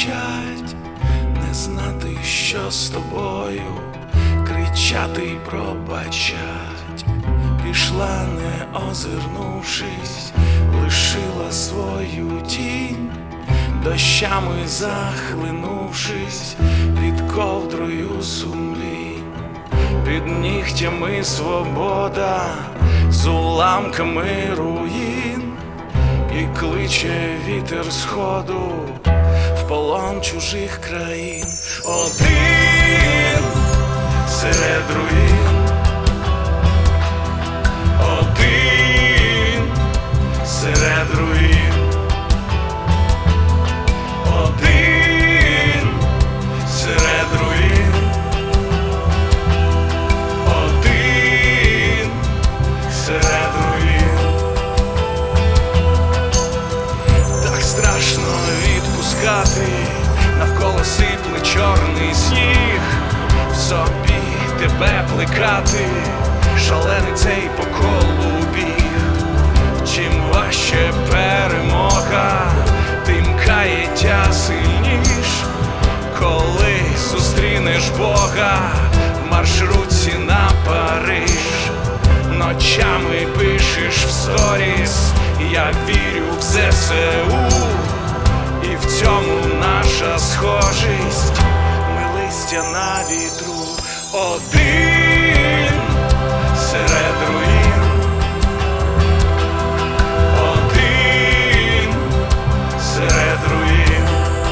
мовчать, не знати, що з тобою, кричати й пробачать. Пішла, не озирнувшись, лишила свою тінь, дощами захлинувшись, під ковдрою сумлінь, під нігтями свобода, з уламками руїн, і кличе вітер сходу в полон чужих країн. Один серед руїн, один серед руїн, один серед руїн, один серед руїн. Так страшно відпускати, навколо сипле чорний сніг, в собі тебе плекати, шалений цей по колу біг. Чим важче перемога, тим каяття сильніш, коли зустрінеш Бога в маршрутці на Париж. Ночами пишеш в сторіс: я вірю в ЗСУ, і в цьому наша схожість. Ми листя на вітру. Один серед руїн, один серед руїн,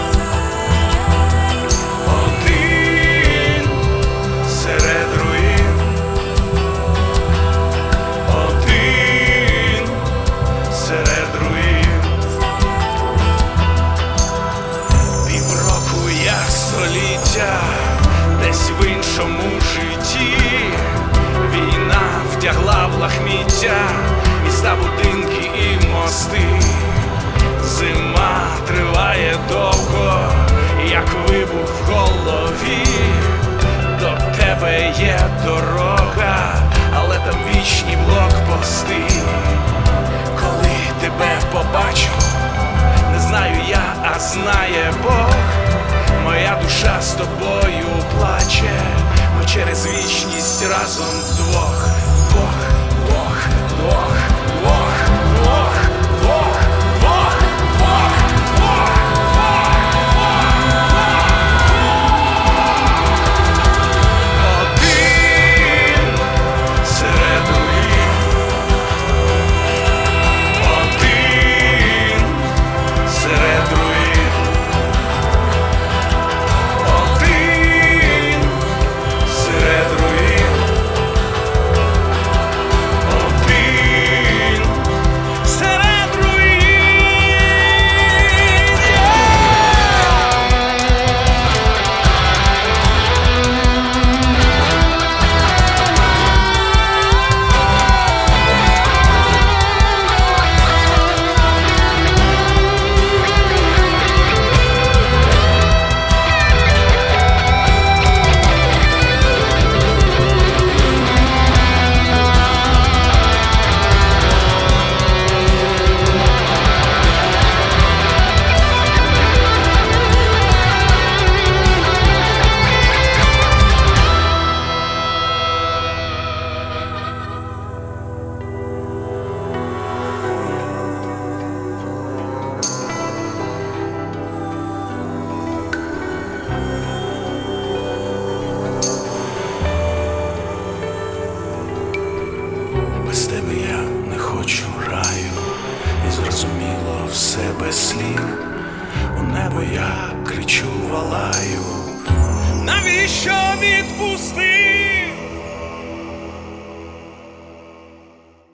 один серед руїн, один серед руїн. Півроку як століття, десь в іншому житті. Війна втягла в лахміття міста, будинки і мости. Зима триває довго, як вибух в голові. До тебе є дорога, але там вічні блокпости. Коли тебе побачу, не знаю я, а знає Бог, моя душа з тобою плаче. Ми через вічність разом вдвох, вдвох, вдвох, вдвох, вдвох, вдвох, вдвох, вдвох, вдвох, вдвох. Один серед руїн, один серед руїн, один серед руїн, один серед руїн. Без тебе я не хочу раю, і зрозуміло все без слів. У небо я кричу, волаю: навіщо відпустив?